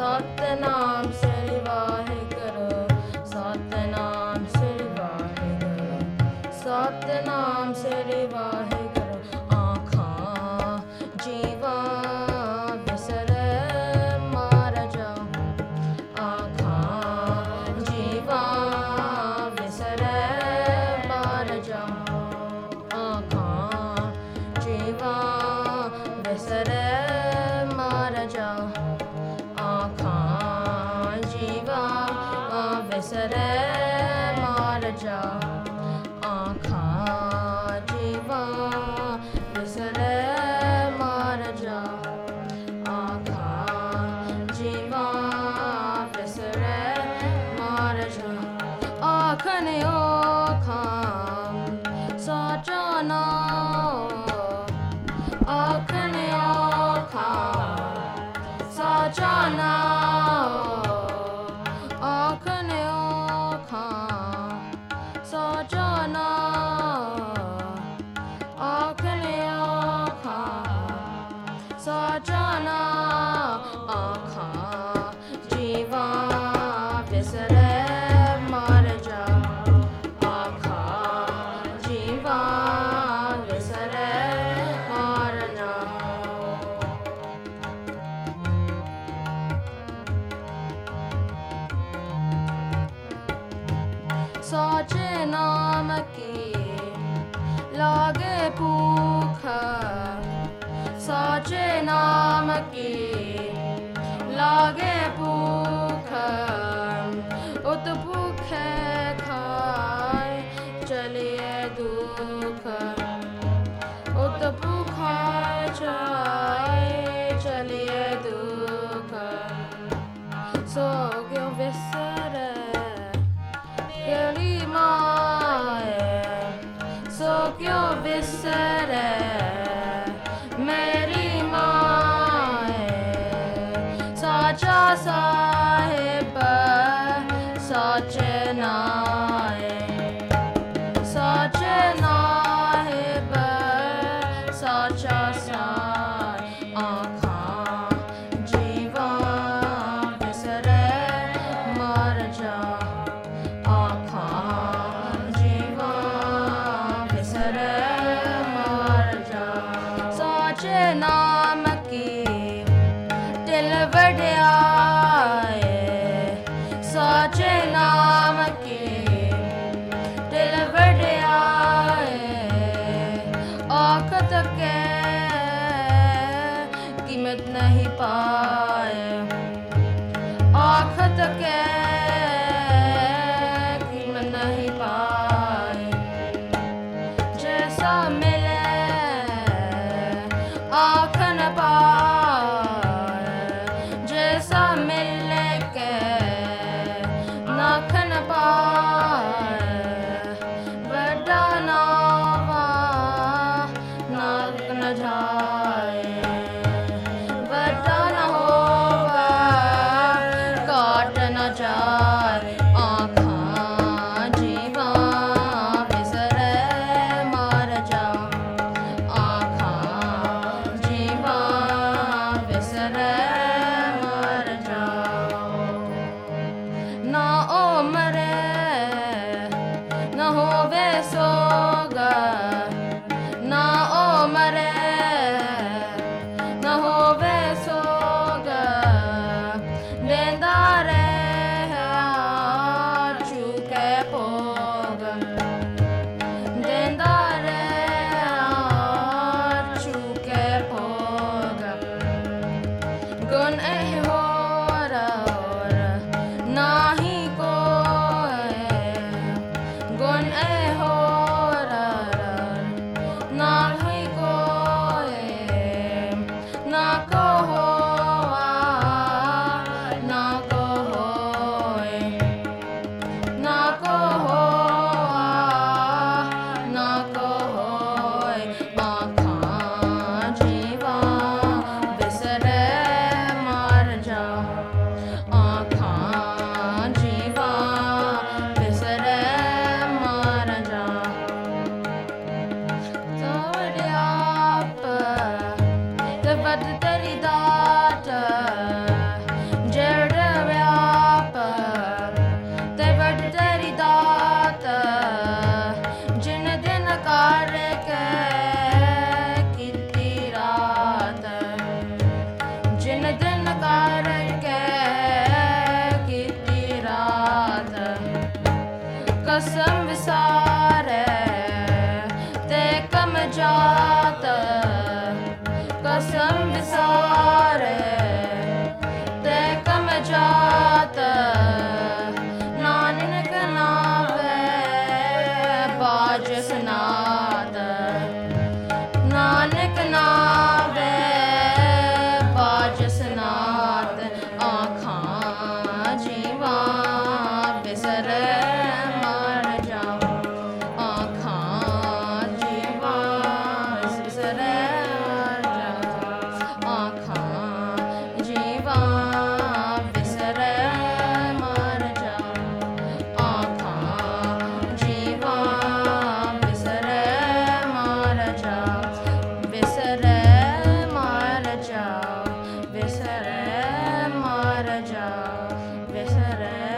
सतनाम श्री वाहिगुरु, सतनाम श्री वाहिगुरु, सतनाम श्री वाहिगुरु। आँखां जीवा बिसर मार जा, आँखां जीवा बिसर मार जा, आँखां जीवा बिसर मार जा, आँखां जीवा बिसर मार जा, आँखां जीवा बिसर मार जा, आँखां जीवा बिसर मार जा। आँखने आँखां साचा ना, आँखने आँखां साचा ना, आँखने आँखां साचा ना, आँखने आँखां साचा ना, आँखां जीवा बिसर मार जा, आँखां जीवा बिसर मार जा। साचे नाम की लागे भूख, साचे नाम की लागे भूख, उत भूखे खाए चलिए दुख, उत भूखा चाय चलिए दुख। सो क्यों बिसरे तेरी माए, सो क्यों बिसरे मेरी माए। साचा साहिब साचे नाए, साचे नाहिब साचा साए। आँखां जीवा बिसर मार जा, आँखां जीवा बिसर मार जा। साचे नाम की दिल वड्याए, साचे नाम की दिल वड्याए। आखत के कीमत नहीं पाए, आखत के कीमत नहीं पाए। जैसा मिले आँख न पाए, जैसा मिले के नाख न पाए। बड़ा नावा नाक न जाए, बड़ा न होवा काट न जाए। आँखां जीवा बिसर मार जा, आँखां जीवा बिसर मार जा। ना ओ मरे न होवे सोगा, ना ओ मरे न होवे सोगा। देंदा रहे चुके पोग, देंदा रहे चुके पोग। गुन हो नाही कोई, गुन हो नाही कोई। ना को होवा ना को होए, ना को होवा ना को होए। आँखां जीवा बिसर मार जा, आँखां जीवा बिसर मार जा। But तेरी दात जर Besara